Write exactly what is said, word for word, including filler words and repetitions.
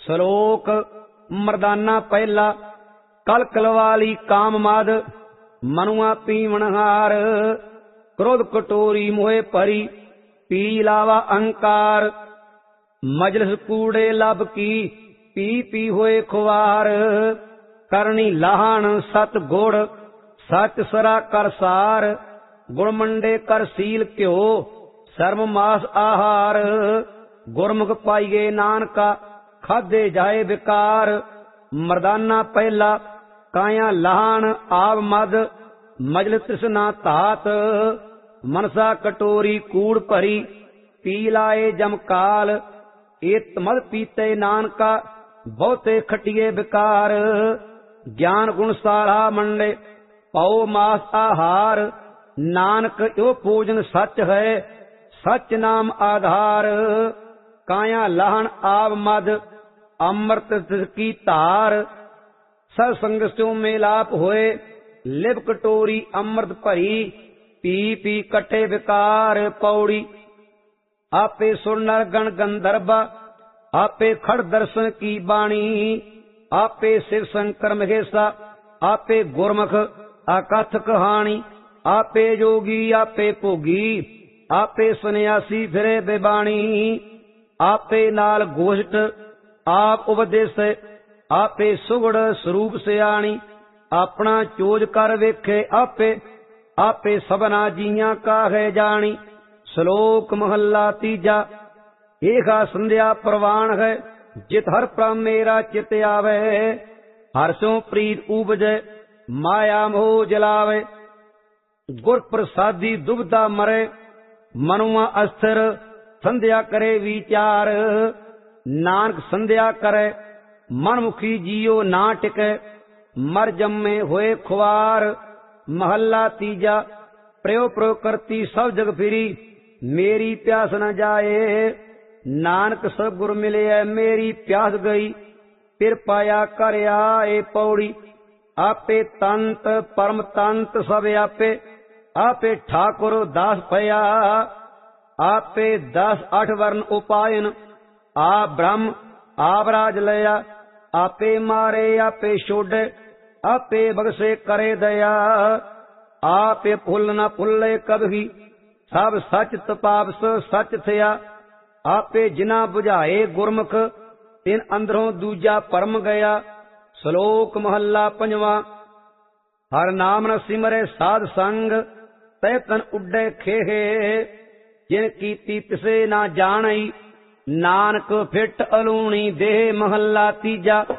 ਸ਼ਲੋਕ ਮਰਦਾਨਾ ਪਹਿਲਾ। ਕਲ ਕਲਵਾਲੀ ਕਾਮ ਮਦ ਮਨੁਆ ਪੀਵਨਹਾਰ। ਕ੍ਰੋਧ ਕਟੋਰੀ ਮੋਹਿ ਭਰੀ ਪੀ ਲਾਵਾ ਅਹੰਕਾਰ। ਮਜਲਿਸ ਕੂੜੇ ਲੱਭ ਕੀ ਪੀ ਪੀ ਹੋਏ ਖੁਆਰ। ਕਰਨੀ ਲਾਹਣ ਸਤ ਗੁੜ ਸਚ ਸਰਾ ਕਰ ਸਾਰ। ਗੁੜ ਮੰਡੇ ਕਰ ਸੀਲ ਘਿਓ ਸਰਮ ਮਾਸ ਆਹਾਰ। ਗੁਰਮੁਖ ਪਾਈਏ ਨਾਨਕਾ ਖਾਦੇ ਜਾਏ ਵਿਕਾਰ। ਮਰਦਾਨਾ ਪਹਿਲਾ ਕਾਇਆ ਲਾਹਣ ਆਵ ਮਦ ਮਜਲ ਤ੍ਰਿਸ਼ਨਾ ਧਾਤ। ਮਨਸਾ ਕਟੋਰੀ ਕੂੜ ਭਰੀ ਪੀ ਲਾਏ ਜਮਕਾਲ। ਏਤ ਮਦ ਪੀਤੇ ਨਾਨਕਾ ਬਹੁਤੇ ਖਟੀਏ ਵਿਕਾਰ। ਗਿਆਨ ਗੁਣ ਸਾਰਾ ਮੰਡੇ ਪਾਓ ਮਾਸ ਆਹਾਰ। ਨਾਨਕ ਇਹੋ ਭੋਜਨ ਸੱਚ ਹੈ ਸੱਚ ਨਾਮ ਆਧਾਰ। ਕਾਇਆ ਲਾਹਣ ਆਵ ਮਦ ਅੰਮ੍ਰਿਤ ਤਿਸ ਕੀ ਧਾਰ। ਸਤ ਸੰਗ ਸਿਉ ਮੇਲਾਪ ਹੋਏ ਲਿਵ ਕਟੋਰੀ ਅੰਮ੍ਰਿਤ ਭਰੀ। ਪੀ ਪੀ ਕਟੇ ਵਿਕਾਰ। ਪੌੜੀ ਆਪੇ ਸੁਰ ਨਰ ਗਣ ਗੰਧਰਬਾ ਆਪੇ ਖੜ ਦਰਸ਼ਨ ਕੀ ਬਾਣੀ। ਆਪੇ ਸਿਵ ਸ਼ੰਕਰ ਮਹੇਸ਼ਾ ਆਪੇ ਗੁਰਮੁਖ ਆਕਥ ਕਹਾਣੀ। ਆਪੇ ਜੋਗੀ ਆਪੇ ਭੋਗੀ ਆਪੇ ਸੰਨਿਆਸੀ ਫਿਰੇ ਬੇਬਾਣੀ। ਆਪੇ ਨਾਲ ਗੋਸ਼ਟ ਆਪ ਉਪਦੇਸ ਆਪੇ ਸੁਗੜ ਸਰੂਪ ਸਿਆਣੀ। ਆਪਣਾ ਚੋਜ ਕਰ ਵੇਖੇ ਆਪੇ ਆਪੇ ਸਭਨਾ ਜੀਆਂ ਕਾਹੇ ਜਾਣੀ। ਸ਼ਲੋਕ ਮਹੱਲਾ ਤੀਜਾ। ਏਹਾ ਸੰਧਿਆ ਪ੍ਰਵਾਨ ਹੈ ਜਿਤ ਹਰ ਪ੍ਰਮ ਮੇਰਾ ਚਿਤ ਆਵੇ। ਹਰ ਸੋ ਪ੍ਰੀਤ ਉਪਜੈ ਮਾਇਆ ਮੋਹ ਜਲਾਵੇ। ਗੁਰ ਪ੍ਰਸਾਦੀ ਦੁਬਦਾ ਮਰੇ ਮਨੁਆ ਅਸਥਿਰ। ਸੰਧਿਆ ਕਰੇ ਵਿਚਾਰ ਨਾਨਕ ਸੰਧਿਆ ਕਰੇ ਮਨਮੁਖੀ ਜੀਉ ਨਾ ਟਿਕੈ। ਮਰ ਜੰਮੇ ਹੋਏ ਖੁਆਰ। ਮਹੱਲਾ ਤੀਜਾ। ਪ੍ਰਯੋ ਪ੍ਰਯੋ ਕਰਤੀ ਸਭ ਜਗ ਫਿਰੀ ਮੇਰੀ ਪਿਆਸ ਨ ਜਾਏ। ਨਾਨਕ ਸਭ ਗੁਰ ਮਿਲਿਆ ਮੇਰੀ ਪਿਆਸ ਗਈ ਫਿਰ ਪਾਇਆ ਕਰ ਆਏ। ਪੌੜੀ ਆਪੇ ਤੰਤ ਪਰਮ ਤੰਤ ਸਭ ਆਪੇ ਆਪੇ ਠਾਕੁਰ ਦਾਸ ਭਇਆ। ਆਪੇ ਦਸ ਅਠ ਵਰਨ ਉਪਾਇਨ ਆਪ ਬ੍ਰਹਮ ਆਪ ਰਾਜ ਲਿਆ। ਆਪੇ ਮਾਰੇ ਆਪੇ ਛੋਡੇ ਆਪੇ ਬਖਸ਼ੇ ਕਰੇ ਦਇਆ। ਆਪੇ ਭੁੱਲ ਨ ਭੁੱਲੇ ਕਬਹੀ ਸਭ ਸੱਚ ਤਪਾਵਸ ਸੱਚ ਥਿਆ। ਆਪੇ ਜਿਨਾ ਬੁਝਾਏ ਗੁਰਮੁਖ ਤਿਨ ਅੰਦਰੋਂ ਦੂਜਾ ਪਰਮ ਗਿਆ। ਸ਼ਲੋਕ ਮਹੱਲਾ ਪੰਜਵਾਂ। ਹਰ ਨਾਮ ਨ ਸਿਮਰੇ ਸਾਧ ਸੰਗ ਤੈ ਤਨ ਉੱਡੇ ਖੇਹੇ। ਜਿਨ ਕੀਤੀ ਤਿਸੇ ਨਾ ਜਾਣਈ ਨਾਨਕ ਫਿੱਟ ਅਲੂਣੀ ਦੇਹ। ਮਹੱਲਾ ਤੀਜਾ।